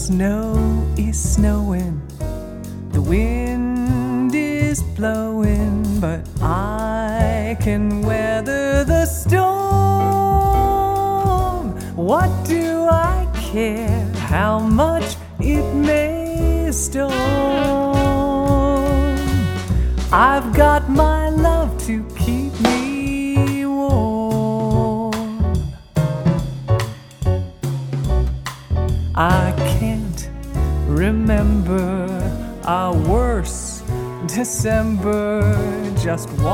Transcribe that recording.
snow is snowing, the wind is blowing, but I can weather the storm. What do I care how much it may storm? I've got my love to keep me warm. I can't remember our worst December, just one